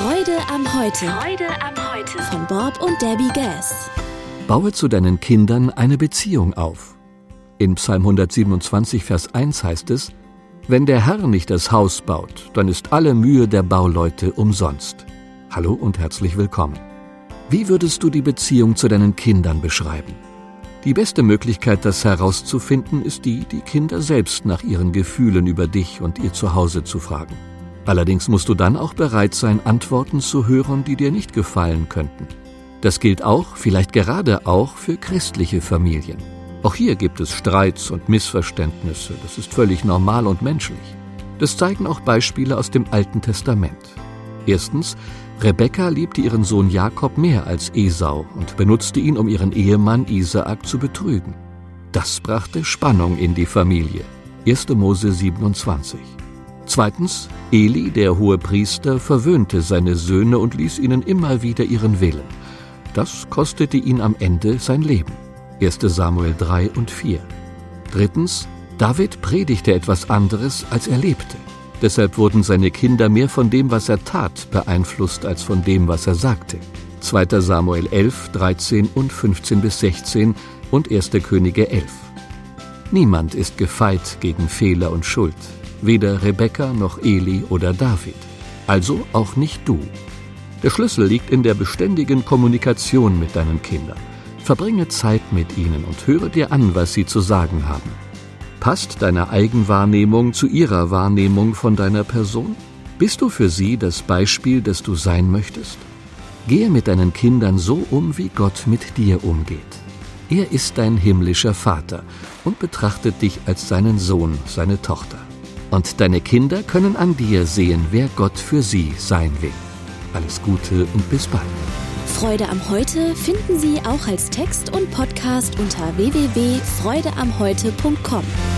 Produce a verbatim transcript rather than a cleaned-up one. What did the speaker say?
Freude am Heute. Freude am Heute. Von Bob und Debbie Gass. Baue zu deinen Kindern eine Beziehung auf. In Psalm hundertsiebenundzwanzig, Vers eins heißt es: Wenn der Herr nicht das Haus baut, dann ist alle Mühe der Bauleute umsonst. Hallo und herzlich willkommen. Wie würdest du die Beziehung zu deinen Kindern beschreiben? Die beste Möglichkeit, das herauszufinden, ist die, die Kinder selbst nach ihren Gefühlen über dich und ihr Zuhause zu fragen. Allerdings musst du dann auch bereit sein, Antworten zu hören, die dir nicht gefallen könnten. Das gilt auch, vielleicht gerade auch, für christliche Familien. Auch hier gibt es Streits und Missverständnisse. Das ist völlig normal und menschlich. Das zeigen auch Beispiele aus dem Alten Testament. Erstens: Rebekka liebte ihren Sohn Jakob mehr als Esau und benutzte ihn, um ihren Ehemann Isaak zu betrügen. Das brachte Spannung in die Familie. erster Mose siebenundzwanzig. Zweitens: Eli, der Hohepriester, verwöhnte seine Söhne und ließ ihnen immer wieder ihren Willen. Das kostete ihn am Ende sein Leben. erster Samuel drei und vier. Drittens: David predigte etwas anderes, als er lebte. Deshalb wurden seine Kinder mehr von dem, was er tat, beeinflusst, als von dem, was er sagte. zweiter Samuel elf, dreizehn und fünfzehn bis sechzehn und erster Könige elf. Niemand ist gefeit gegen Fehler und Schuld, weder Rebekka noch Eli oder David. Also auch nicht du. Der Schlüssel liegt in der beständigen Kommunikation mit deinen Kindern. Verbringe Zeit mit ihnen und höre dir an, was sie zu sagen haben. Passt deine Eigenwahrnehmung zu ihrer Wahrnehmung von deiner Person? Bist du für sie das Beispiel, das du sein möchtest? Gehe mit deinen Kindern so um, wie Gott mit dir umgeht. Er ist dein himmlischer Vater und betrachtet dich als seinen Sohn, seine Tochter. Und deine Kinder können an dir sehen, wer Gott für sie sein will. Alles Gute und bis bald. Freude am Heute finden Sie auch als Text und Podcast unter w w w punkt freude am heute punkt com.